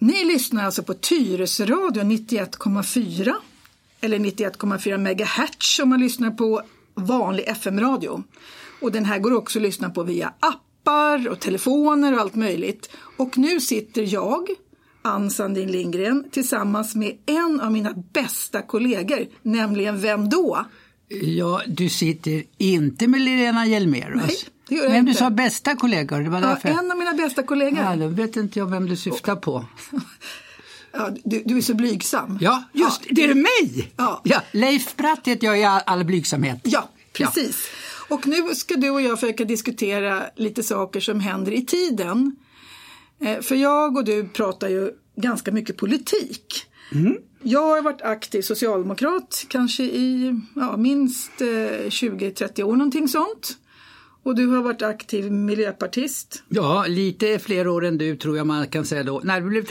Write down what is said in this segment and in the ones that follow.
Ni lyssnar alltså på Tyresö-radio 91,4 eller 91,4 megahertz om man lyssnar på vanlig FM-radio. Och den här går också att lyssna på via appar och telefoner och allt möjligt. Och nu sitter jag, Ann Sandin Lindgren, tillsammans med en av mina bästa kollegor, nämligen vem då? Ja, du sitter inte med Lena Hjelmerus. Nej, det gör jag men inte. Du sa bästa kollegor. Det var därför. Ja, en av mina bästa kollegor. Ja, då vet inte jag vem du syftar på. Ja, du är så blygsam. Ja, just det är mig. Ja. Ja, Leif Bratt heter jag i all blygsamhet. Ja, precis. Ja. Och nu ska du och jag försöka diskutera lite saker som händer i tiden. För jag och du pratar ju ganska mycket politik. Mm. Jag har varit aktiv socialdemokrat kanske i minst 20-30 år, någonting sånt. Och du har varit aktiv miljöpartist. Ja, lite fler år än du tror jag man kan säga då.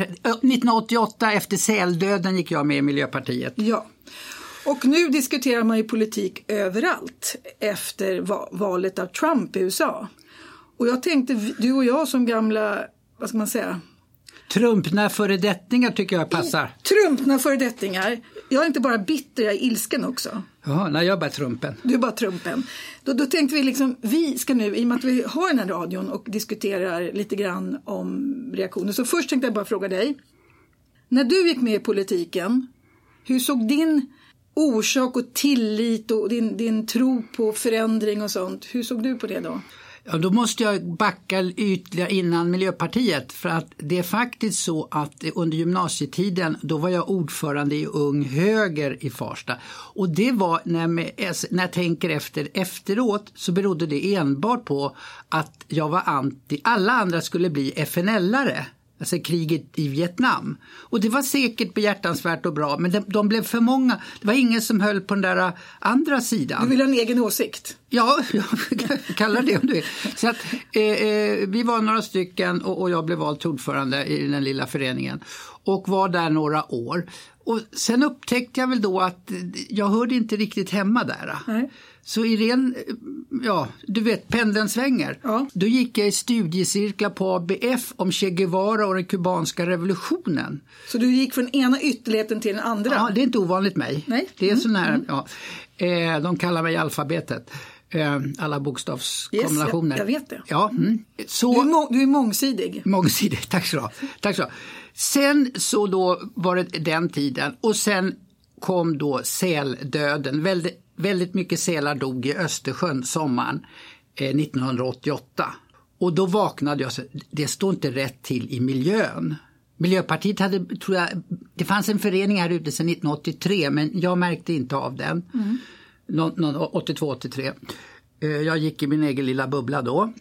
1988 efter säldöden gick jag med i Miljöpartiet. Ja, och nu diskuterar man ju politik överallt efter valet av Trump i USA. Och jag tänkte, du och jag som gamla, vad ska man säga? Trumpna föredettingar tycker jag passar. Trumpna föredettingar. Jag är inte bara bitter, jag är ilsken också. Ja, nej, jag är bara trumpen. Du är bara trumpen. Då tänkte vi liksom, vi ska nu, i och med att vi har den här radion och diskuterar lite grann om reaktioner. Så först tänkte jag bara fråga dig. När du gick med i politiken, hur såg din orsak och tillit och din tro på förändring och sånt, hur såg du på det då? Ja, då måste jag backa ytterligare innan Miljöpartiet, för att det är faktiskt så att under gymnasietiden då var jag ordförande i Ung Höger i Farsta, och det var när jag tänker efteråt så berodde det enbart på att jag var anti, alla andra skulle bli FNL-are. Alltså kriget i Vietnam. Och det var säkert behjärtansvärt och bra, men de blev för många. Det var ingen som höll på den där andra sidan. Du vill ha en egen åsikt? Ja, jag kallar det om du vill. Så att, vi var några stycken och jag blev vald till ordförande i den lilla föreningen. Och var där några år. Och sen upptäckte jag väl då att jag hörde inte riktigt hemma där. Nej. Så Irene, du vet, pendeln svänger. Ja. Då gick jag i studiecirklar på ABF om Che Guevara och den kubanska revolutionen. Så du gick från ena ytterligheten till den andra? Ja, det är inte ovanligt mig. Nej. Det är sån här, de kallar mig alfabetet. Alla bokstavskombinationer. Yes, jag vet det. Ja, Så, du är mångsidig. Mångsidig, tack så mycket. Sen så då var det den tiden, och sen kom då säldöden. Väldigt mycket sälar dog i Östersjön sommaren 1988. Och då vaknade jag så, det står inte rätt till i miljön. Miljöpartiet hade, tror jag, det fanns en förening här ute sedan 1983, men jag märkte inte av den. 82-83. Jag gick i min egen lilla bubbla då.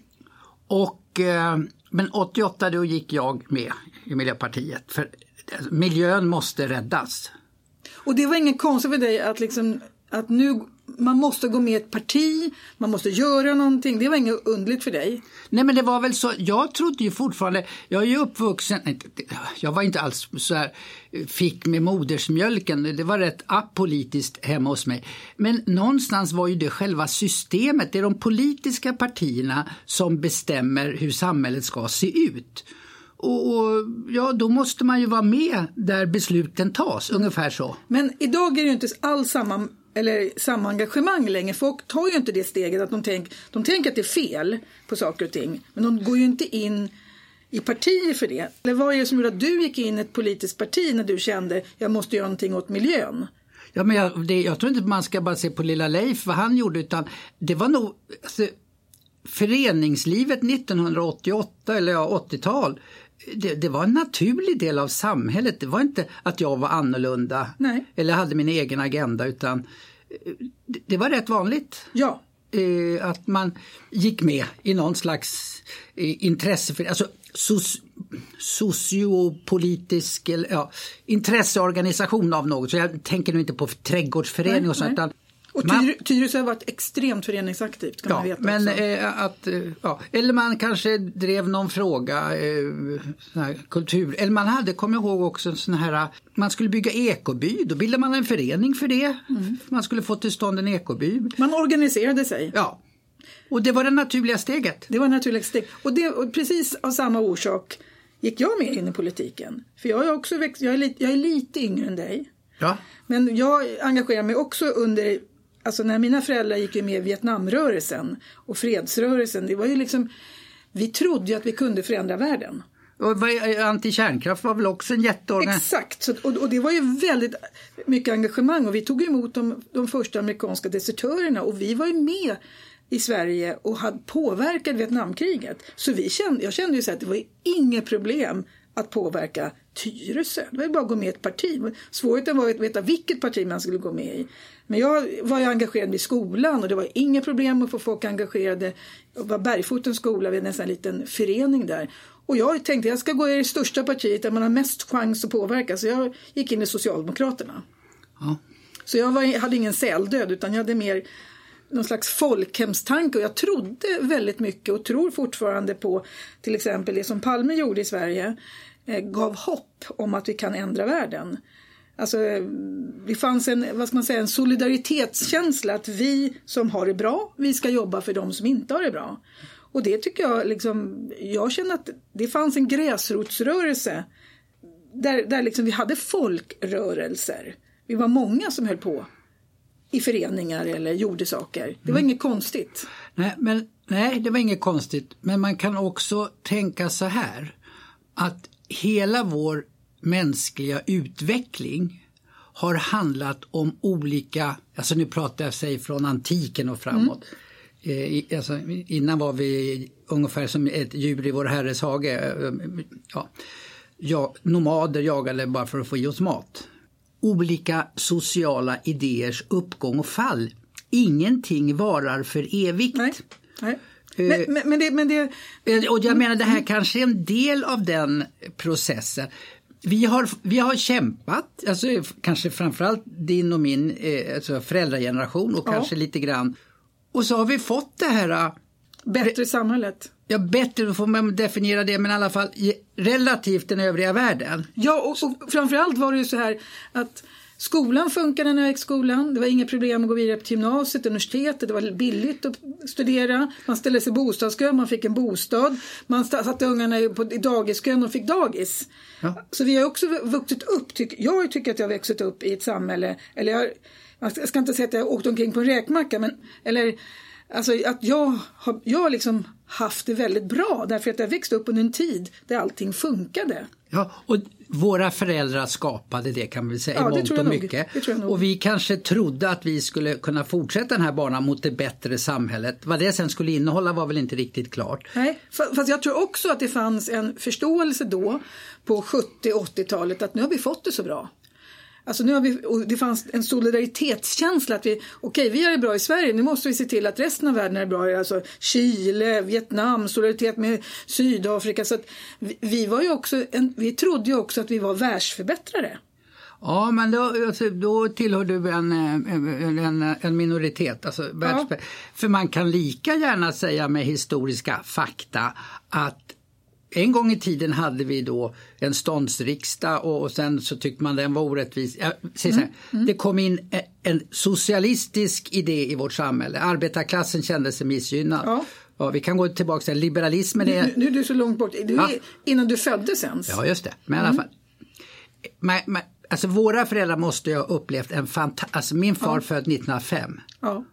Men 88 då gick jag med i Miljöpartiet. För miljön måste räddas. Och det var ingen konstigt för dig att nu man måste gå med i ett parti, man måste göra någonting. Det var inget underligt för dig. Nej, men det var väl så, jag trodde ju fortfarande, jag är ju uppvuxen, jag var inte alls så här, fick med modersmjölken, det var rätt apolitiskt hemma hos mig. Men någonstans var ju det själva systemet, det är de politiska partierna som bestämmer hur samhället ska se ut. Och då måste man ju vara med där besluten tas, ungefär så. Men idag är det ju inte alls samma engagemang längre. Folk tar ju inte det steget att de tänker att det är fel på saker och ting. Men de går ju inte in i partier för det. Eller vad är det som gjorde att du gick in i ett politiskt parti när du kände jag måste göra någonting åt miljön? Ja, men jag tror inte man ska bara se på lilla Leif vad han gjorde, utan det var nog föreningslivet 1988 eller 80-tal. Det var en naturlig del av samhället. Det var inte att jag var annorlunda. Nej. Eller hade min egen agenda, utan det var rätt vanligt. Ja. Att man gick med i någon slags intresse för, alltså sociopolitisk intresseorganisation av något. Så jag tänker nu inte på trädgårdsförening och sånt, utan och Tyresö har varit extremt föreningsaktivt, kan man veta men också. Eller man kanske drev någon fråga, sån här kultur. Eller man kommer jag ihåg också sån här, man skulle bygga ekoby. Då bildade man en förening för det. Man skulle få till stånd en ekoby. Man organiserade sig. Ja, och det var det naturliga steget. Det var ett naturligt steg. Och precis av samma orsak gick jag med in i politiken. För jag är också jag är lite yngre än dig. Ja. Men jag engagerar mig också under, alltså när mina föräldrar gick med i Vietnamrörelsen och fredsrörelsen. Det var ju liksom, vi trodde ju att vi kunde förändra världen. Och antikärnkraft var väl också en jätteorganisation? Exakt, och det var ju väldigt mycket engagemang och vi tog emot de första amerikanska desertörerna och vi var ju med i Sverige och hade påverkat Vietnamkriget. Så jag kände ju så att det var inget problem att påverka Tyresö. Det var ju bara att gå med i ett parti. Svårigheten var att veta vilket parti man skulle gå med i. Men jag var ju engagerad i skolan och det var inga problem att få folk engagerade. Det var Bergfotens skola, vi hade nästan en liten förening där. Och jag tänkte jag ska gå i det största partiet där man har mest chans att påverka. Så jag gick in i Socialdemokraterna. Ja. Så jag hade ingen säldöd utan jag hade mer någon slags folkhemstanke. Och jag trodde väldigt mycket och tror fortfarande på till exempel det som Palme gjorde i Sverige. Gav hopp om att vi kan ändra världen. Alltså det fanns en solidaritetskänsla att vi som har det bra, vi ska jobba för de som inte har det bra. Och det tycker jag liksom, jag känner att det fanns en gräsrotsrörelse där liksom vi hade folkrörelser. Vi var många som höll på i föreningar eller gjorde saker. Det var inget konstigt. Nej, det var inget konstigt. Men man kan också tänka så här att hela vår mänskliga utveckling har handlat om olika, alltså nu pratar jag sig från antiken och framåt. Alltså, innan var vi ungefär som ett djur i vår herres hage. Nomader jagade bara för att få i oss mat. Olika sociala idéers uppgång och fall. Ingenting varar för evigt. Nej. Men det... Och jag menar det här kanske är en del av den processen. Vi har kämpat, alltså kanske framförallt din och min alltså föräldrageneration och kanske lite grann. Och så har vi fått det här... Bättre samhället. Ja, bättre, då får man definiera det, men i alla fall relativt den övriga världen. Ja, och framförallt var det ju så här att skolan funkade när jag gick skolan. Det var inga problem att gå vidare till gymnasiet, universitetet. Det var billigt att studera. Man ställde sig i bostadskön, man fick en bostad. Man satte ungarna i dagiskön och fick dagis. Ja. Så vi har också vuxit upp. Jag tycker att jag har växt upp i ett samhälle. Eller jag ska inte säga att jag åkt omkring på en räkmacka, men alltså att jag har liksom haft det väldigt bra därför att jag växte upp under en tid där allting funkade. Ja, och våra föräldrar skapade det kan man väl säga i mångt och mycket. Och vi kanske trodde att vi skulle kunna fortsätta den här banan mot det bättre samhället. Vad det sen skulle innehålla var väl inte riktigt klart. Nej, fast jag tror också att det fanns en förståelse då på 70-80-talet att nu har vi fått det så bra. Alltså och det fanns en solidaritetskänsla att vi är det bra i Sverige, nu måste vi se till att resten av världen är bra, alltså Chile, Vietnam, solidaritet med Sydafrika, så att vi var ju också vi trodde ju också att vi var världsförbättrare. Ja, men då tillhör du en minoritet, alltså för man kan lika gärna säga med historiska fakta att en gång i tiden hade vi då en ståndsriksdag och sen så tyckte man den var orättvis. Det kom in en socialistisk idé i vårt samhälle. Arbetarklassen kände sig missgynnad. Ja, vi kan gå tillbaka till liberalismen. Nu är du så långt bort. Innan du föddes ens. Ja, just det. Men i alla fall. Alltså våra föräldrar måste ju ha upplevt alltså min far född 1905. Ja.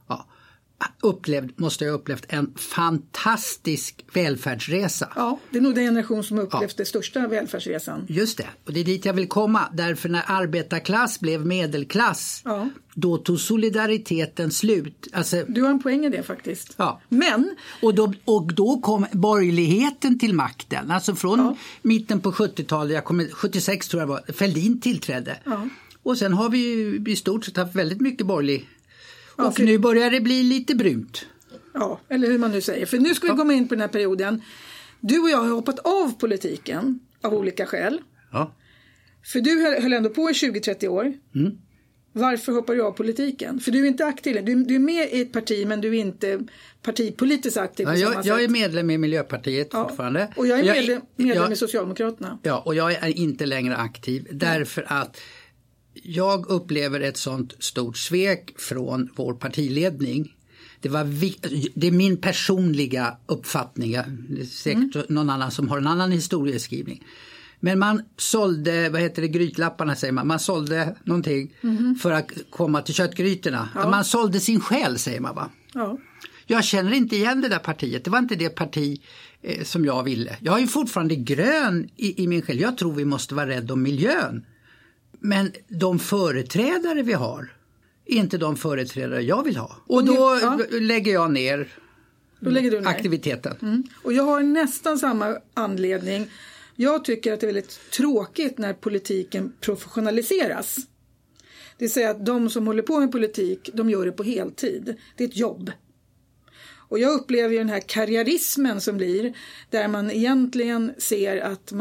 Måste jag ha upplevt en fantastisk välfärdsresa. Ja, det är nog den generation som upplevt den största välfärdsresan. Just det, och det är dit jag vill komma. Därför när arbetarklass blev medelklass, då tog solidariteten slut. Alltså, du har en poäng i det faktiskt. Ja. Men... Och då kom borgerligheten till makten. Alltså från mitten på 70-talet, 76 tror jag var, Fälldin tillträdde. Ja. Och sen har vi i stort sett haft väldigt mycket borgerlig. Och nu börjar det bli lite brunt. Ja, eller hur man nu säger. För nu ska vi komma in på den här perioden. Du och jag har hoppat av politiken av olika skäl. Ja. För du höll ändå på i 20-30 år. Mm. Varför hoppar du av politiken? För du är inte aktiv. Du är med i ett parti men du är inte partipolitiskt aktiv på samma sätt. Jag är medlem i Miljöpartiet fortfarande. Och jag är medlem i Socialdemokraterna. Ja, och jag är inte längre aktiv. Därför att jag upplever ett sånt stort svek från vår partiledning Det är min personliga uppfattning. Det är säkert någon annan som har en annan historieskrivning. Men man sålde, grytlapparna säger man. Man sålde någonting för att komma till köttgrytorna. Ja. Man sålde sin själ säger man va? Ja. Jag känner inte igen det där partiet. Det var inte det parti som jag ville. Jag är ju fortfarande grön i min själ. Jag tror vi måste vara rädda om miljön. Men de företrädare vi har är inte de företrädare jag vill ha. Och då lägger jag ner aktiviteten. Och jag har nästan samma anledning. Jag tycker att det är väldigt tråkigt när politiken professionaliseras. Det vill säga att de som håller på med politik, de gör det på heltid. Det är ett jobb. Och jag upplever ju den här karriärismen som blir, där man egentligen ser att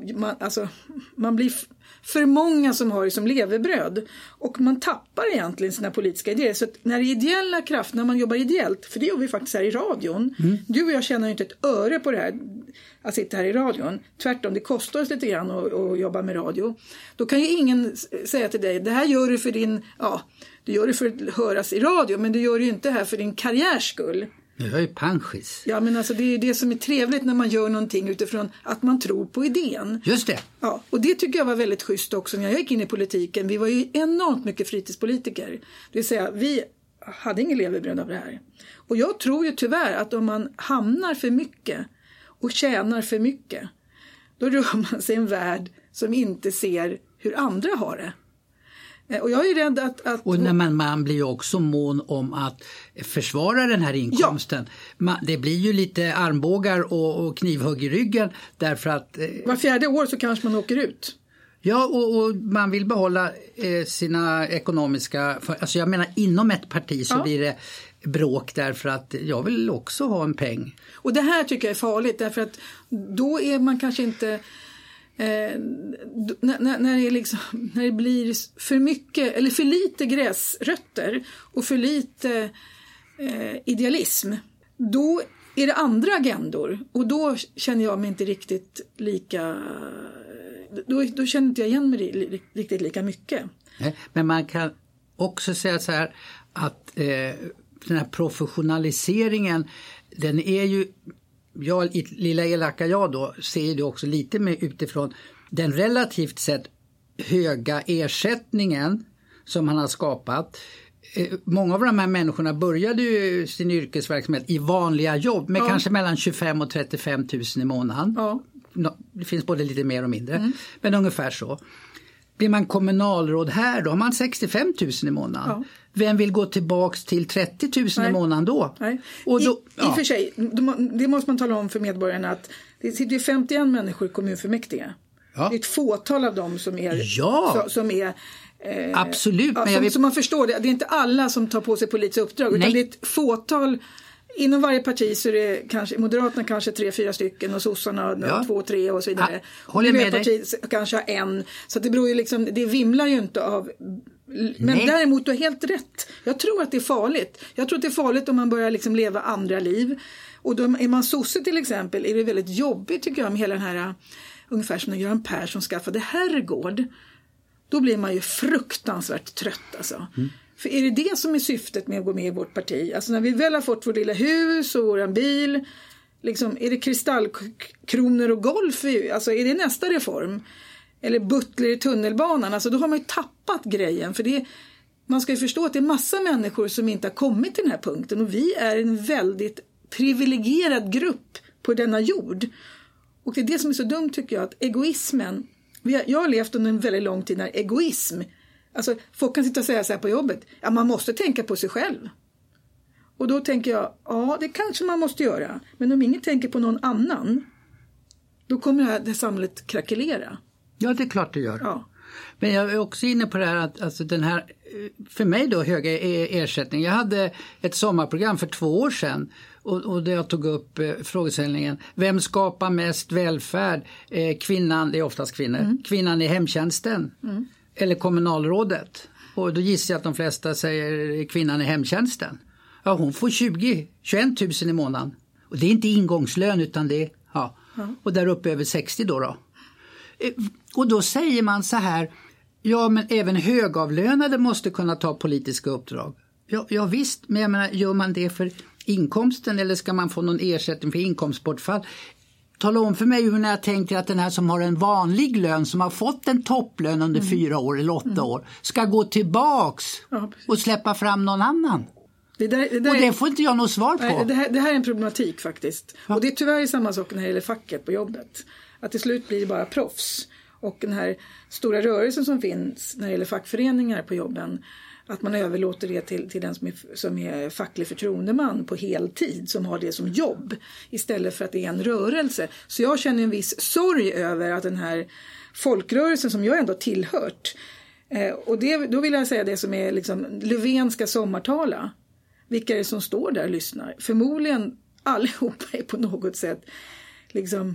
man blir för många som har det som levebröd. Och man tappar egentligen sina politiska idéer. Så att när ideella krafter, när man jobbar ideellt, för det gör vi faktiskt här i radion. Du och jag tjänar ju inte ett öre på det här, att sitta här i radion. Tvärtom, det kostar oss lite grann att jobba med radio. Då kan ju ingen säga till dig, det här gör du för du gör det för att höras i radio, men du gör det ju inte här för din karriärs skull. Jag är ju panschis. Ja, men alltså det är ju det som är trevligt när man gör någonting utifrån att man tror på idén. Just det. Ja, och det tycker jag var väldigt schysst också när jag gick in i politiken. Vi var ju enormt mycket fritidspolitiker. Det vill säga, vi hade ingen levebröd av det här. Och jag tror ju tyvärr att om man hamnar för mycket och tjänar för mycket, då rör man sig i en värld som inte ser hur andra har det. Och jag är rädd att... Och när man blir ju också mån om att försvara den här inkomsten. Ja. Det blir ju lite armbågar och knivhugg i ryggen därför att... Var fjärde år så kanske man åker ut. Ja, och man vill behålla sina ekonomiska... Alltså jag menar, inom ett parti så blir det bråk därför att jag vill också ha en peng. Och det här tycker jag är farligt därför att då är man kanske inte... när det blir för mycket eller för lite gräsrötter och för lite idealism, då är det andra agendor och då känner jag mig inte riktigt lika, då känner inte jag igen mig riktigt lika mycket. Men man kan också säga så här att den här professionaliseringen, den är ju, lilla elaka jag då ser det också lite med utifrån den relativt sett höga ersättningen som man har skapat. Många av de här människorna började ju sin yrkesverksamhet i vanliga jobb med kanske mellan 25 och 35 000 i månaden. Ja. Det finns både lite mer och mindre, men ungefär så. Blir man kommunalråd här då har man 65 000 i månaden. Ja. Vem vill gå tillbaks till 30 000 i månaden då? Nej. Och då I och för sig, det måste man tala om för medborgarna att det sitter 51 människor i kommunfullmäktige. Ja. Det är ett fåtal av dem som är absolut. Men så man förstår det. Det är inte alla som tar på sig politiska uppdrag. Utan det är ett fåtal. Inom varje parti så är det kanske, Moderaterna kanske 3-4 stycken och sossarna 2-3 och så vidare. Håller med dig. Kanske har en. Så det beror ju liksom, det vimlar ju inte av. Men däremot du har helt rätt. Jag tror att det är farligt. Jag tror att det är farligt om man börjar liksom leva andra liv. Och då är man sosse till exempel är det väldigt jobbigt tycker jag med hela den här, ungefär som när Göran Persson skaffade herrgård. Då blir man ju fruktansvärt trött alltså. För är det som är syftet med att gå med i vårt parti? Alltså när vi väl har fått vårt lilla hus och vår bil, liksom, är det kristallkronor och golf? Alltså är det nästa reform? Eller butler i tunnelbanan? Alltså då har man ju tappat grejen. För man ska ju förstå att det är massa människor som inte har kommit till den här punkten. Och vi är en väldigt privilegierad grupp på denna jord. Och det är det som är så dumt tycker jag, att egoismen... Jag har levt under en väldigt lång tid när egoism... Alltså folk kan sitta och säga så här på jobbet. Ja, man måste tänka på sig själv. Och då tänker jag, ja det kanske man måste göra. Men om ingen tänker på någon annan, då kommer det samhället krackelera. Ja, det är klart det gör. Ja. Men jag är också inne på det här att alltså den här, för mig då höga ersättning. Jag hade ett sommarprogram för 2 år sedan och där jag tog upp frågeställningen. Vem skapar mest välfärd? Kvinnan, det är oftast kvinnor. Kvinnan i hemtjänsten. Eller kommunalrådet. Och då gissar jag att de flesta säger kvinnan i hemtjänsten. Ja, hon får 21 000 i månaden. Och det är inte ingångslön utan det är, och där uppe över 60 då. Och då säger man så här, ja men även högavlönade måste kunna ta politiska uppdrag. Ja visst, men jag menar, gör man det för inkomsten eller ska man få någon ersättning för inkomstbortfall? Tala om för mig hur när jag tänker att den här som har en vanlig lön, som har fått en topplön under 4 år eller 8 år, ska gå tillbaks och släppa fram någon annan. Och det får inte jag något svar på. Nej, det här är en problematik faktiskt. Ja. Och det är tyvärr samma sak när det gäller facket på jobbet. Att till slut blir det bara proffs. Och den här stora rörelsen som finns när det gäller fackföreningar på jobben, att man överlåter det till den som är facklig förtroendeman på heltid, som har det som jobb, istället för att det är en rörelse. Så jag känner en viss sorg över att den här folkrörelsen som jag ändå tillhört, och då vill jag säga det som är liksom Löfven ska sommartala. Vilka är det som står där och lyssnar? Förmodligen allihopa är på något sätt liksom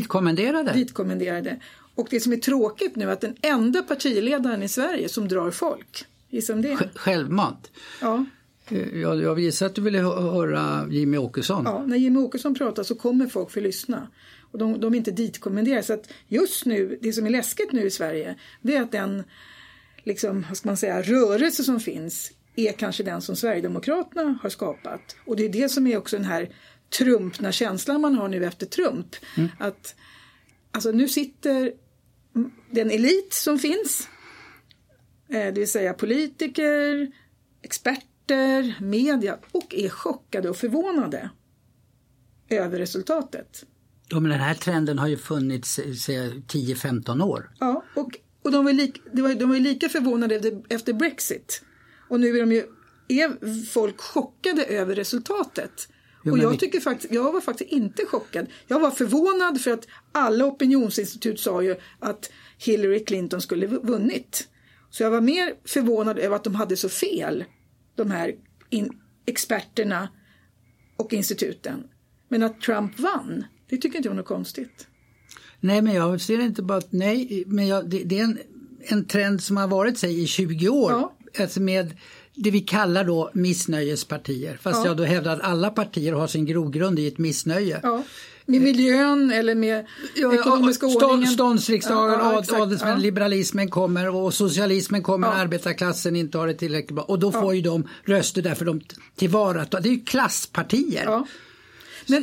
ditkommenderade. Och det som är tråkigt nu är att den enda partiledaren i Sverige som drar folk, som det är. Självmant. Ja. Jag visar att du ville höra Jimmy Åkesson. Ja, när Jimmy Åkesson pratar så kommer folk för att lyssna. Och de är inte ditkommenderade. Så att just nu, det som är läskigt nu i Sverige, det är att den liksom, vad ska man säga, rörelse som finns är kanske den som Sverigedemokraterna har skapat. Och det är det som är också den här trumpna känslan man har nu efter Trump. Att alltså, nu sitter den elit som finns, det vill säga politiker, experter, media, och är chockade och förvånade över resultatet. Ja, men den här trenden har ju funnits i 10-15 år. Ja, och de var lika förvånade efter Brexit. Och nu är folk chockade över resultatet. Jo, och jag var faktiskt inte chockad. Jag var förvånad för att alla opinionsinstitut sa ju att Hillary Clinton skulle vunnit. Så jag var mer förvånad över att de hade så fel, de här experterna och instituten. Men att Trump vann, det tycker inte jag var något konstigt. Nej, men jag ser inte bara att det är en trend som har varit i 20 år. Ja. Alltså med det vi kallar då missnöjespartier. Fast jag då hävdar att alla partier har sin grogrund i ett missnöje. Ja. Med miljön eller med ekonomiska ordningen. Ståndsriksdagen, adelsmän, liberalismen kommer och socialismen kommer när arbetarklassen inte har det tillräckligt bra. Och då får ju de röster därför de tillvaratar. Det är ju klasspartier. Ja. Men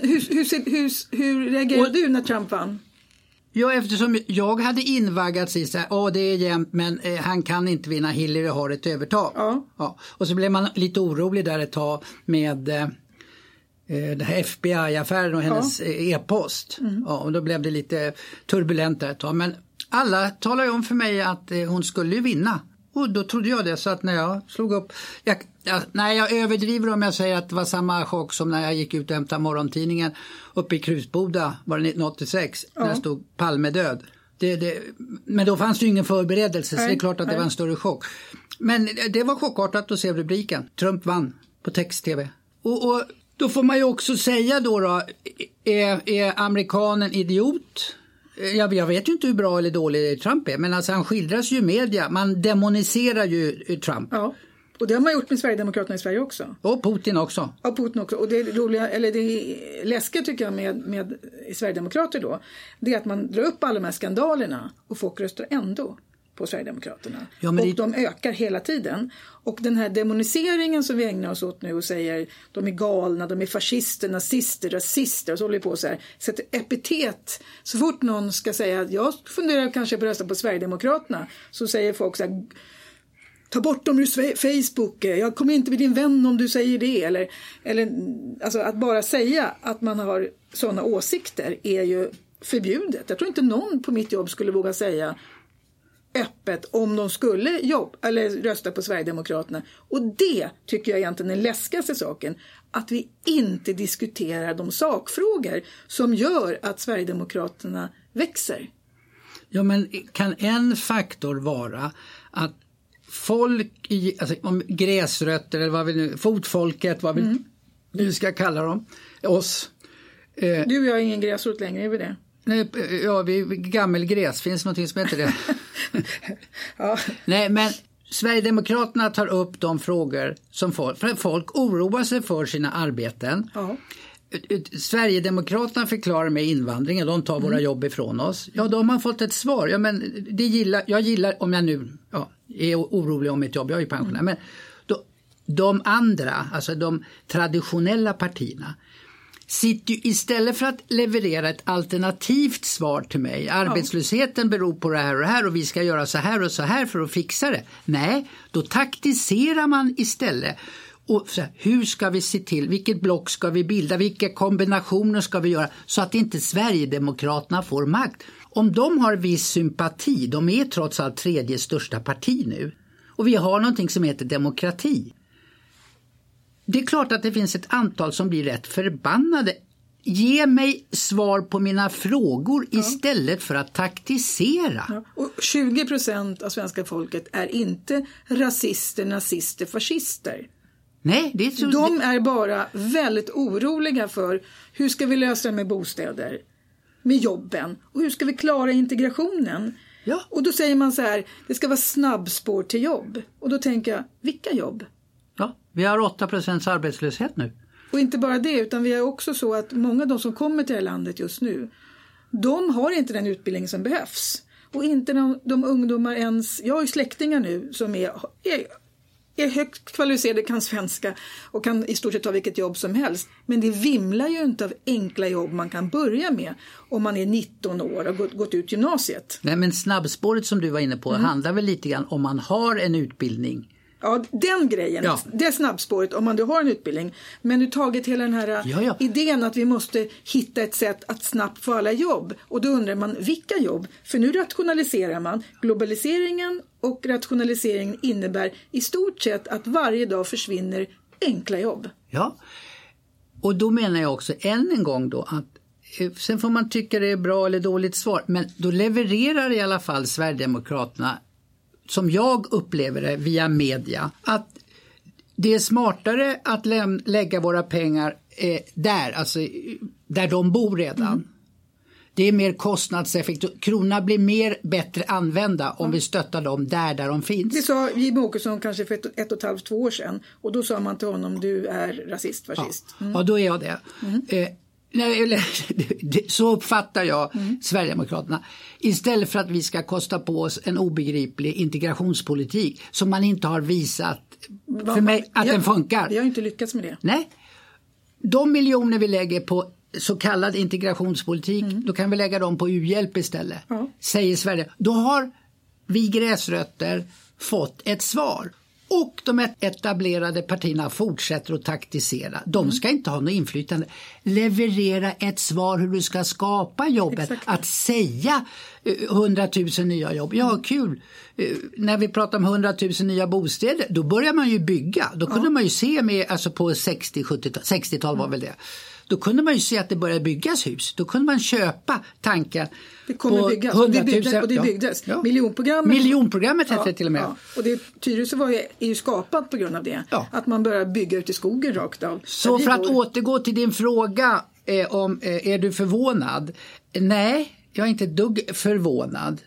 hur reagerade du när Trump vann? Ja, eftersom jag hade invaggats i så här, det är jämnt men han kan inte vinna, Hillary har ett övertag. Ja. Och så blev man lite orolig där ett tag med det här FBI-affären och hennes e-post. Ja, och då blev det lite turbulent där ett tag. Men alla talade om för mig att hon skulle vinna. Och då trodde jag det, så att när jag slog upp... jag överdriver om jag säger att det var samma chock som när jag gick ut och hämtade morgontidningen uppe i Krusboda, var det 1986, när det stod Palme död. Men då fanns det ju ingen förberedelse, så det är klart att det var en större chock. Men det var chockartat att se rubriken. Trump vann på text-tv. Och då får man ju också säga då är amerikanen idiot? Jag vet ju inte hur bra eller dålig Trump är, men alltså han skildras ju i media. Man demoniserar ju Trump. Ja, och det har man gjort med Sverigedemokraterna i Sverige också. Och Putin också. Ja, Putin också. Och det roliga, eller det läskiga tycker jag med Sverigedemokrater då, det är att man drar upp alla de här skandalerna och folk röstar ändå på Sverigedemokraterna. Ja, och de ökar hela tiden. Och den här demoniseringen som vi ägnar oss åt nu och säger de är galna, de är fascister, nazister, rasister, och så håller på så här. Sätter epitet. Så fort någon ska säga att jag funderar kanske på att rösta på Sverigedemokraterna, så säger folk så här: ta bort dem ur Facebook, jag kommer inte bli din vän om du säger det. Eller alltså att bara säga att man har sådana åsikter är ju förbjudet. Jag tror inte någon på mitt jobb skulle våga säga öppet om de skulle rösta på Sverigedemokraterna. Och det tycker jag egentligen är den läskigaste saken. Att vi inte diskuterar de sakfrågor som gör att Sverigedemokraterna växer. Ja, men kan en faktor vara att folk om gräsrötter eller vad vi nu, fotfolket, vad vi nu ska kalla dem, oss. Du och jag är ingen gräsrot längre, är vi det? Nej, ja, vi gammelgräs, finns någonting som heter det? Ja. Nej, men Sverigedemokraterna tar upp de frågor som folk oroar sig för sina arbeten. Ja. Sverigedemokraterna förklarar med invandringen, de tar våra jobb ifrån oss. Ja, då har man fått ett svar. Ja, men jag gillar om jag nu är orolig om mitt jobb, jag är pensionär, men de andra, alltså de traditionella partierna, sitter ju istället för att leverera ett alternativt svar till mig. Arbetslösheten beror på det här och det här och vi ska göra så här och så här för att fixa det. Nej, då taktiserar man istället. Och så här, hur ska vi se till, vilket block ska vi bilda, vilka kombinationer ska vi göra så att inte Sverigedemokraterna får makt. Om de har viss sympati, de är trots allt tredje största parti nu och vi har någonting som heter demokrati. Det är klart att det finns ett antal som blir rätt förbannade. Ge mig svar på mina frågor istället för att taktisera. Ja. Och 20% av svenska folket är inte rasister, nazister, fascister. Nej, det är så. De är bara väldigt oroliga för hur ska vi lösa det med bostäder, med jobben och hur ska vi klara integrationen. Ja. Och då säger man så här, det ska vara snabbspår till jobb. Och då tänker jag, vilka jobb? Ja, vi har 8% arbetslöshet nu. Och inte bara det, utan vi har också så att många av de som kommer till det här landet just nu, de har inte den utbildning som behövs. Och inte de ungdomar ens, jag har ju släktingar nu som är högt kvalificerade, kan svenska och kan i stort sett ta vilket jobb som helst. Men det vimlar ju inte av enkla jobb man kan börja med om man är 19 år och gått ut gymnasiet. Nej, men snabbspåret som du var inne på handlar väl lite grann om man har en utbildning. Ja, den grejen. Ja. Det är snabbspåret om man då har en utbildning. Men du tagit hela den här idén att vi måste hitta ett sätt att snabbt få alla jobb. Och då undrar man, vilka jobb? För nu rationaliserar man. Globaliseringen och rationaliseringen innebär i stort sett att varje dag försvinner enkla jobb. Ja, och då menar jag också än en gång då att sen får man tycka det är bra eller dåligt svar. Men då levererar i alla fall Sverigedemokraterna, som jag upplever det via media, att det är smartare att lägga våra pengar där, alltså där de bor redan. Det är mer kostnadseffektivt. Kronorna blir bättre använda om vi stöttar dem där de finns. Det sa Jimmie Åkesson kanske för 1,5-2 år sedan. Och då sa man till honom, du är rasist, fascist. Ja, då är jag det. Så uppfattar jag Sverigedemokraterna. Istället för att vi ska kosta på oss en obegriplig integrationspolitik som man inte har visat för mig att den funkar. Vi har inte lyckats med det. Nej. De miljoner vi lägger på så kallad integrationspolitik, då kan vi lägga dem på u-hjälp istället. Säger Sverige. Då har vi gräsrötter fått ett svar. Och de etablerade partierna fortsätter att taktisera. De ska inte ha något inflytande. Leverera ett svar hur du ska skapa jobbet. Exakt. Att säga 100 000 nya jobb. Ja, kul. När vi pratar om 100 000 nya bostäder, då börjar man ju bygga. Då kunde man ju se med, alltså på 60-tal var väl det. Då kunde man ju se att det började byggas hus. Då kunde man köpa tanken. Det kommer byggas. Och det byggdes. Ja. Miljonprogrammet hette det till och med. Ja. Och det Tyresö är ju skapat på grund av det. Ja. Att man börjar bygga ut i skogen rakt av. Så för att återgå till din fråga om är du förvånad? Nej, jag är inte ett dugg förvånad.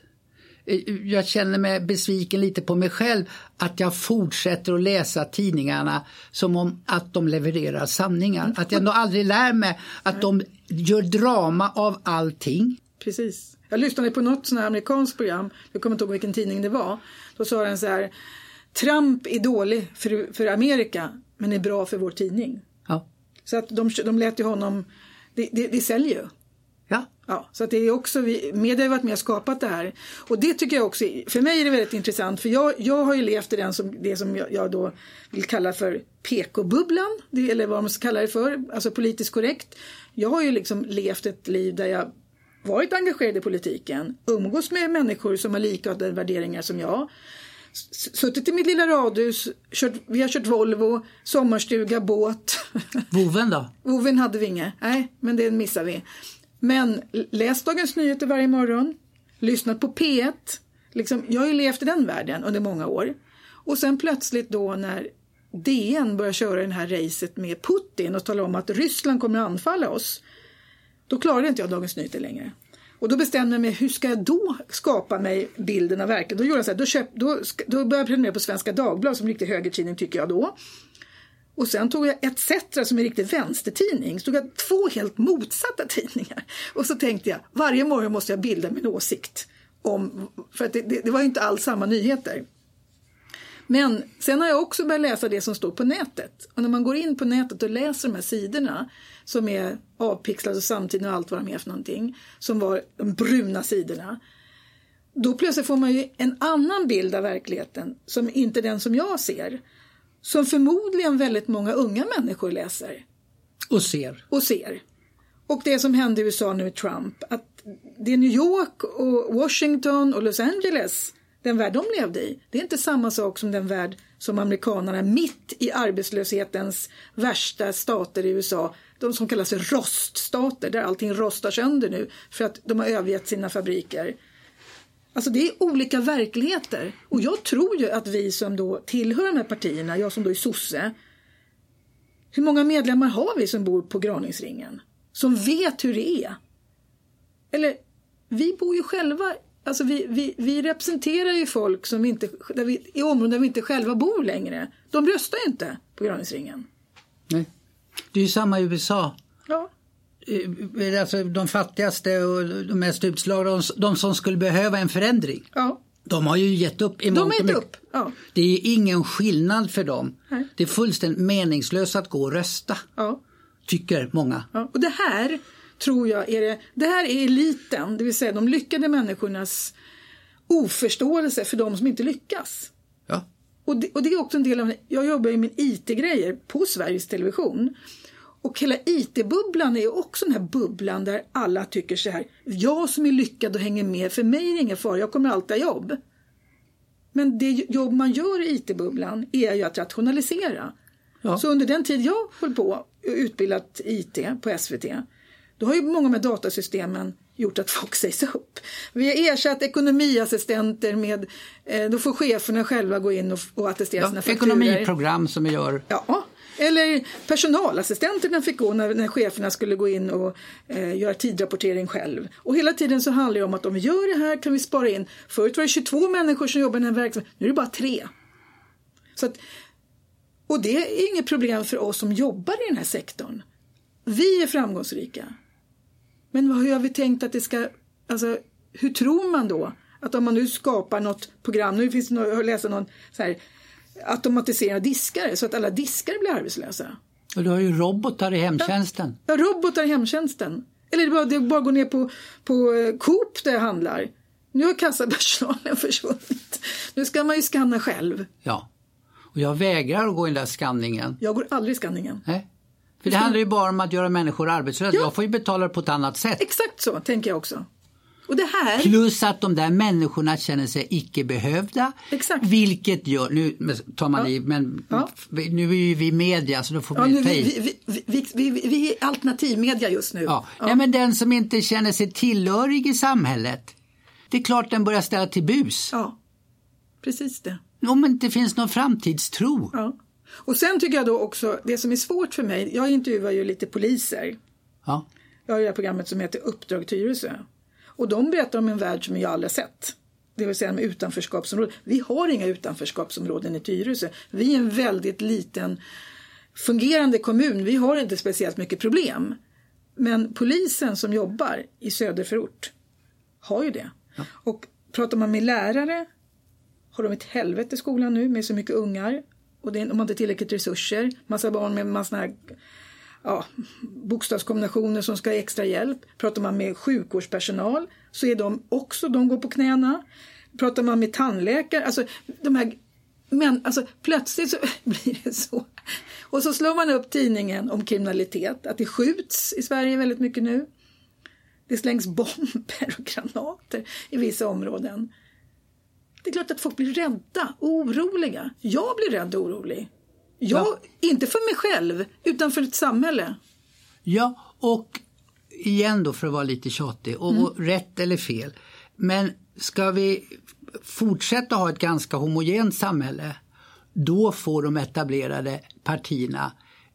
Jag känner mig besviken lite på mig själv att jag fortsätter att läsa tidningarna som om att de levererar sanningar. Att jag nog aldrig lär mig att de gör drama av allting. Precis. Jag lyssnade på något sånt här amerikanskt program. Jag kommer inte ihåg vilken tidning det var. Då sa den så här: Trump är dålig för Amerika men är bra för vår tidning. Ja. Så att de lät ju honom, det säljer ju. Ja, så att det är också, media har varit med och skapat det här. Och det tycker jag också, för mig är det väldigt intressant. För jag har ju levt i det som jag då vill kalla för PK-bubblan. Eller vad man ska kalla det för, alltså politiskt korrekt. Jag har ju liksom levt ett liv där jag varit engagerad i politiken. Umgås med människor som har likartade värderingar som jag. Suttit i mitt lilla radhus, vi har kört Volvo, sommarstuga, båt. Voven då? Voven hade vi inget, nej, men det missar vi. Men läst Dagens Nyheter varje morgon, lyssnat på P1. Liksom, jag har ju levt i den världen under många år. Och sen plötsligt då när DN börjar köra den här racet med Putin och tala om att Ryssland kommer att anfalla oss. Då klarade inte jag Dagens Nyheter längre. Och då bestämde jag mig, hur ska jag då skapa mig bilden av verkligheten? Då gjorde jag så här, då började jag prenumerera på Svenska Dagbladet som riktigt högertidning tycker jag då. Och sen tog jag ETC som är riktigt vänstertidning. Så tog jag 2 helt motsatta tidningar. Och så tänkte jag, varje morgon måste jag bilda min åsikt om, för att det var ju inte alls samma nyheter. Men sen har jag också börjat läsa det som står på nätet. Och när man går in på nätet och läser de här sidorna som är avpixlade och samtidigt och allt vad de är för någonting, som var de bruna sidorna, då plötsligt får man ju en annan bild av verkligheten som inte den som jag ser. Som förmodligen väldigt många unga människor läser. Och ser. Och det som hände i USA nu med Trump, att det är New York och Washington och Los Angeles, den värld de levde i, det är inte samma sak som den värld som amerikanerna mitt i arbetslöshetens värsta stater i USA, de som kallas för roststater, där allting rostar sönder nu för att de har övergett sina fabriker. Alltså det är olika verkligheter. Och jag tror ju att vi som då tillhör de här partierna, jag som då är sosse, hur många medlemmar har vi som bor på Graningsringen? Som vet hur det är? Eller, vi bor ju själva, alltså vi representerar ju folk som inte, i områden där vi inte själva bor längre. De röstar ju inte på Graningsringen. Nej, det är ju samma i USA. Ja. Alltså de fattigaste och de mest utslagna, de som skulle behöva en förändring. Ja. De har ju gett upp. Ja. Det är ingen skillnad för dem. Nej. Det är fullständigt meningslöst att gå och rösta. Ja. Tycker många. Ja. Och det här tror jag det här är eliten, det vill säga de lyckade människornas oförståelse för de som inte lyckas. Ja. Och det är också en del av, jag jobbar ju med IT-grejer på Sveriges Television. Och hela IT-bubblan är ju också den här bubblan där alla tycker så här, jag som är lyckad och hänger med, för mig är det ingen fara, jag kommer alltid ha jobb. Men det jobb man gör i IT-bubblan är ju att rationalisera. Ja. Så under den tid jag höll på och utbildat IT på SVT, då har ju många med datasystemen gjort att folk sägs upp. Vi har ersatt ekonomiassistenter med, då får cheferna själva gå in och attestera sina fakturor. Ekonomiprogram som vi gör. Ja, eller personalassistenterna fick gå när cheferna skulle gå in och göra tidrapportering själv. Och hela tiden så handlar det om att om vi gör det här kan vi spara in. Förut var det 22 människor som jobbade i den här verksamheten, nu är det bara 3. Så att, och det är inget problem för oss som jobbar i den här sektorn. Vi är framgångsrika. Men hur har vi tänkt att det ska, alltså hur tror man då att om man nu skapar något program, nu finns det jag läser någon så här automatisera diskare så att alla diskare blir arbetslösa. Och du har ju robotar i hemtjänsten. Ja, robotar i hemtjänsten. Eller det är bara gå ner på Coop där jag handlar. Nu har kassapersonalen försvunnit. Nu ska man ju skanna själv. Ja, och jag vägrar att gå i den där skanningen. Jag går aldrig i skanningen. Nej. För det handlar ju bara om att göra människor arbetslösa. Ja. Jag får ju betala det på ett annat sätt. Exakt så, tänker jag också. Och det här... Plus att de där människorna känner sig icke behövda. Exakt. Vilket gör, nu tar man i, men nu är ju vi media så då får vi ta i. Vi är alternativmedia just nu. Ja. Nej, men den som inte känner sig tillhörig i samhället, det är klart den börjar ställa till bus. Ja, precis det. Om det inte finns någon framtidstro. Ja. Och sen tycker jag då också, det som är svårt för mig, jag intervjuar ju lite poliser. Ja. Jag har ju det här programmet som heter Uppdrag Tyresö. Och de berättar om en värld som jag aldrig sett. Det vill säga med utanförskapsområden. Vi har inga utanförskapsområden i Tyresö. Vi är en väldigt liten fungerande kommun. Vi har inte speciellt mycket problem. Men polisen som jobbar i söderförort har ju det. Ja. Och pratar man med lärare har de ett helvete i skolan nu med så mycket ungar. Och det är, om man inte tillräckligt resurser. Massa barn med massa här, bokstavskombinationer som ska ha extra hjälp. Pratar man med sjukvårdspersonal så är de går på knäna. Pratar man med tandläkare, alltså de här, men alltså plötsligt så blir det så. Och så slår man upp tidningen om kriminalitet, att det skjuts i Sverige väldigt mycket nu. Det slängs bomber och granater i vissa områden. Det är klart att folk blir rädda och oroliga. Jag blir rädd och orolig. Inte för mig själv, utan för ett samhälle. Ja, och igen då för att vara lite tjatig, och rätt eller fel. Men ska vi fortsätta ha ett ganska homogent samhälle, då får de etablerade partierna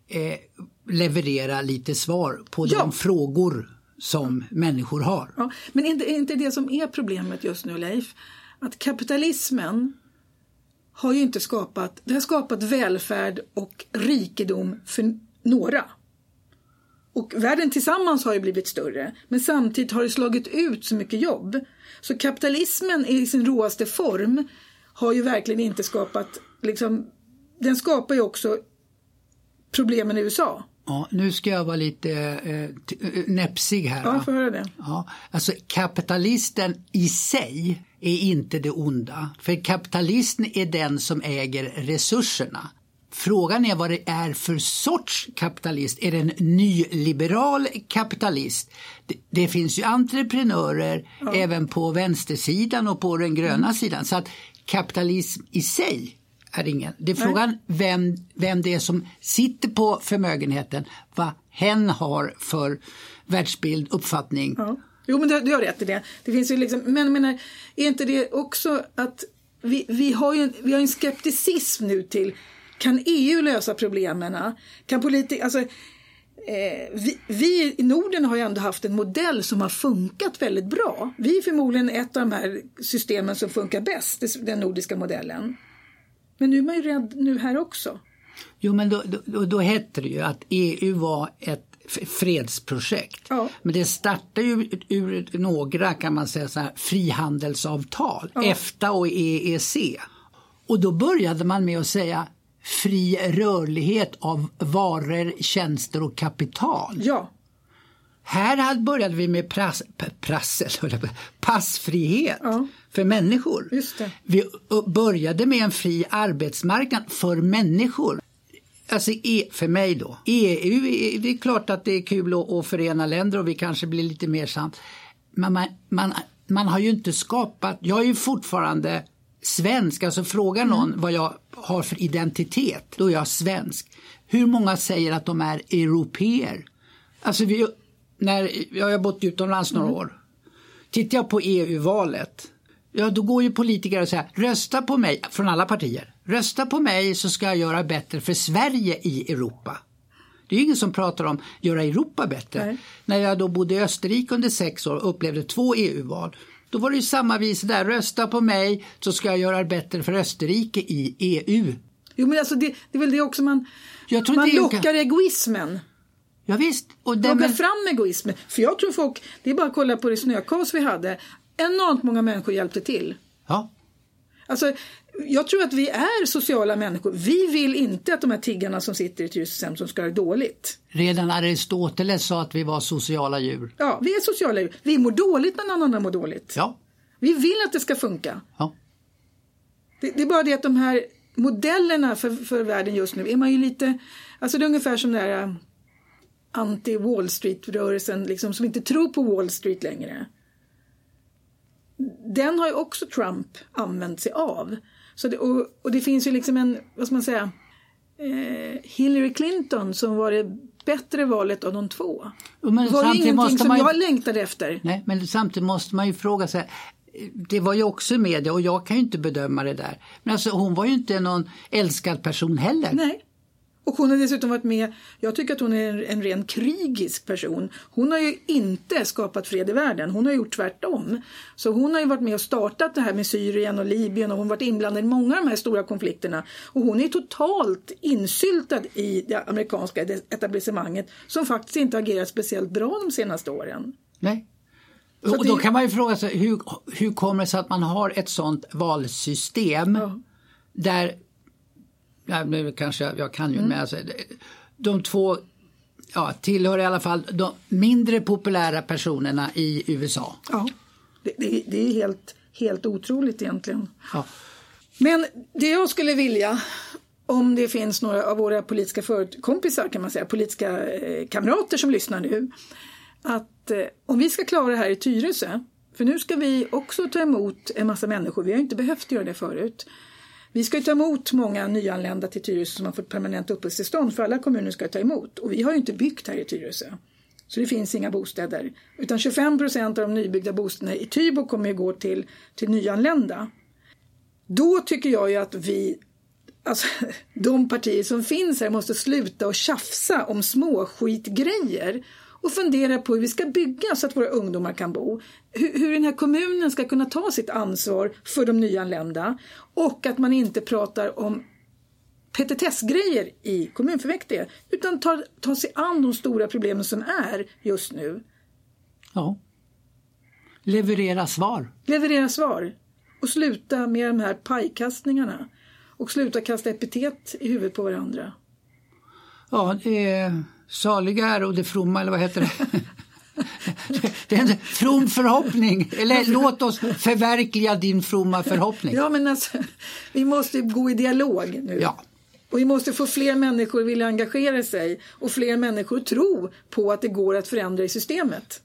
leverera lite svar på de frågor som människor har. Ja, men är inte det som är problemet just nu, Leif? Att kapitalismen har ju inte det har skapat välfärd och rikedom för några. Och världen tillsammans har ju blivit större, men samtidigt har det slagit ut så mycket jobb. Så kapitalismen i sin råaste form har ju verkligen inte skapat, liksom, den skapar ju också problemen i USA. Ja, nu ska jag vara lite näpsig här. Ja, får höra det. Ja, alltså kapitalisten i sig är inte det onda. För kapitalisten är den som äger resurserna. Frågan är vad det är för sorts kapitalist. Är det en nyliberal kapitalist? Det finns ju entreprenörer även på vänstersidan och på den gröna sidan. Så att kapitalism i sig är ingen. Det är frågan vem det är som sitter på förmögenheten. Vad hen har för världsbild, uppfattning. Ja. Jo, men du har rätt i det. Det finns ju liksom, men menar, är inte det också att vi har en skepticism nu till, kan EU lösa problemen? Kan vi i Norden har ju ändå haft en modell som har funkat väldigt bra. Vi är förmodligen ett av de här systemen som funkar bäst, den nordiska modellen. Men nu är man ju rädd nu här också. Jo, men då hette det ju att EU var ett fredsprojekt. Ja. Men det startar ju ur några, kan man säga, så här, frihandelsavtal. Ja. EFTA och EEC. Och då började man med att säga fri rörlighet av varor, tjänster och kapital. Ja. Här började vi med passfrihet för människor. Just det. Vi började med en fri arbetsmarknad för människor. Alltså för mig då. EU, det är klart att det är kul att förena länder och vi kanske blir lite mer sant. Men man har ju inte skapat, jag är ju fortfarande svensk, alltså fråga någon vad jag har för identitet, då är jag svensk. Hur många säger att de är europeer? Alltså när jag har bott utomlands några år, tittar jag på EU-valet, ja då går ju politiker och säger rösta på mig, från alla partier, rösta på mig så ska jag göra bättre för Sverige i Europa. Det är ju ingen som pratar om göra Europa bättre. Nej. När jag då bodde i Österrike under 6 år och upplevde 2 EU-val, då var det ju samma vis där, rösta på mig så ska jag göra bättre för Österrike i EU. Jo, men alltså det är väl det också man lockar egoismen. Ja, visst. Och lockar fram egoismen. För jag tror folk, det är bara att kolla på det snökaos vi hade, enormt många människor hjälpte till. Ja. Alltså, jag tror att vi är sociala människor. Vi vill inte att de här tiggarna som sitter i ett ljushem som ska ha det dåligt. Redan Aristoteles sa att vi var sociala djur. Ja, vi är sociala djur. Vi mår dåligt när någon annan mår dåligt. Ja. Vi vill att det ska funka. Ja. Det är bara det att de här modellerna för världen just nu är man ju lite, alltså det är ungefär som den där anti-Wall Street-rörelsen liksom, som inte tror på Wall Street längre. Den har ju också Trump använt sig av. Så och det finns ju liksom en, vad ska man säga, Hillary Clinton som var det bättre valet av de två. Men var det ingenting som jag längtade efter? Nej, men samtidigt måste man ju fråga sig, det var ju också media och jag kan ju inte bedöma det där. Men alltså hon var ju inte någon älskad person heller. Nej. Och hon har dessutom varit med, jag tycker att hon är en ren krigisk person. Hon har ju inte skapat fred i världen, hon har gjort tvärtom. Så hon har ju varit med och startat det här med Syrien och Libyen och hon har varit inblandad i många av de här stora konflikterna. Och hon är totalt insyltad i det amerikanska etablissemanget som faktiskt inte agerat speciellt bra de senaste åren. Nej. Och då kan man ju fråga sig, hur kommer det sig att man har ett sånt valsystem där, ja, nu kanske jag kan ju med, alltså, de två tillhör i alla fall de mindre populära personerna i USA. Ja, det är helt otroligt egentligen. Ja. Men det jag skulle vilja, om det finns några av våra politiska kompisar kan man säga, politiska kamrater som lyssnar nu, att om vi ska klara det här i Tyresö, för nu ska vi också ta emot en massa människor, vi har inte behövt göra det förut. Vi ska ta emot många nyanlända till Tyresö som har fått permanent uppehållstillstånd, för alla kommuner ska ta emot. Och vi har ju inte byggt här i Tyresö. Så det finns inga bostäder. Utan 25% av de nybyggda bostäderna i Tybo kommer att gå till nyanlända. Då tycker jag ju att de partier som finns här måste sluta och tjafsa om små skitgrejer. Och fundera på hur vi ska bygga så att våra ungdomar kan bo. Hur den här kommunen ska kunna ta sitt ansvar för de nyanlända. Och att man inte pratar om petitessgrejer i kommunfullmäktige. Utan ta sig an de stora problemen som är just nu. Ja. Leverera svar. Leverera svar. Och sluta med de här pajkastningarna. Och sluta kasta epitet i huvudet på varandra. Ja, det är saliga är och det fromma, eller vad heter det? Det är en from förhoppning. Eller låt oss förverkliga din fromma förhoppning. Ja, men alltså, vi måste gå i dialog nu. Ja. Och vi måste få fler människor att vilja engagera sig. Och fler människor tro på att det går att förändra i systemet.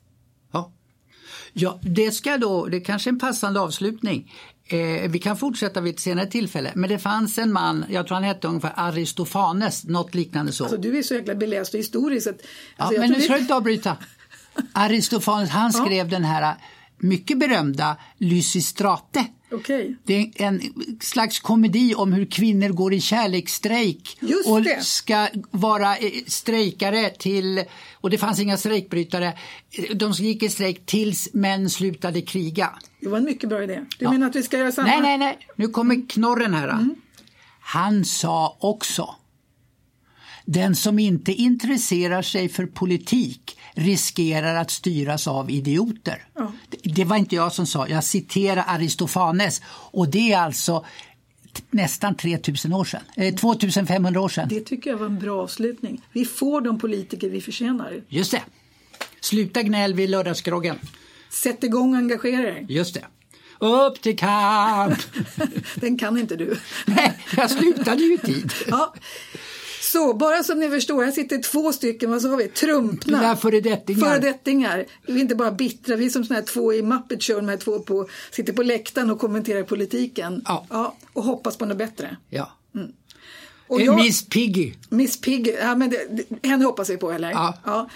Ja, det kanske är en passande avslutning. Vi kan fortsätta vid ett senare tillfälle. Men det fanns en man, jag tror han hette ungefär Aristofanes, något liknande så. Alltså du är så jäkla beläst och historiskt. Alltså, men nu ska du inte avbryta. Aristofanes, han skrev den här mycket berömda Lysistrate. Okay. Det är en slags komedi om hur kvinnor går i kärleksstrejk och ska vara strejkare till, och det fanns inga strejkbrytare. De gick i strejk tills män slutade kriga. Det var en mycket bra idé. Du menar att vi ska göra samma? Nej. Nu kommer knorren här. Han sa också: den som inte intresserar sig för politik riskerar att styras av idioter. Ja. Det var inte jag som sa, jag citerar Aristofanes, och det är alltså nästan 3000 år sedan, 2500 år sedan. Det tycker jag var en bra avslutning. Vi får de politiker vi förtjänar. Just det. Sluta gnäll vid lördagsgroggen. Sätt igång och engagera dig. Just det. Upp till kamp! Den kan inte du. Nej, jag slutade ju i tid. Ja. Så, bara som ni förstår, här sitter 2 stycken, vad sa vi? Trumpna. Föredettingar. Vi är inte bara bittra, vi är som såna här 2 i Muppet Show, de här 2 sitter på läktaren och kommenterar politiken. Ja, och hoppas på något bättre. Ja. Och Miss Piggy. Miss Piggy, ja men henne hoppas vi på, eller? Ja.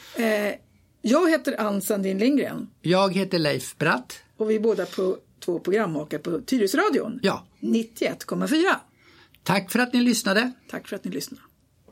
Jag heter Ann Sandin Lindgren. Jag heter Leif Bratt. Och vi är båda på 2 programmakare på Tyresöradion. Ja. 91,4. Tack för att ni lyssnade. Tack för att ni lyssnade.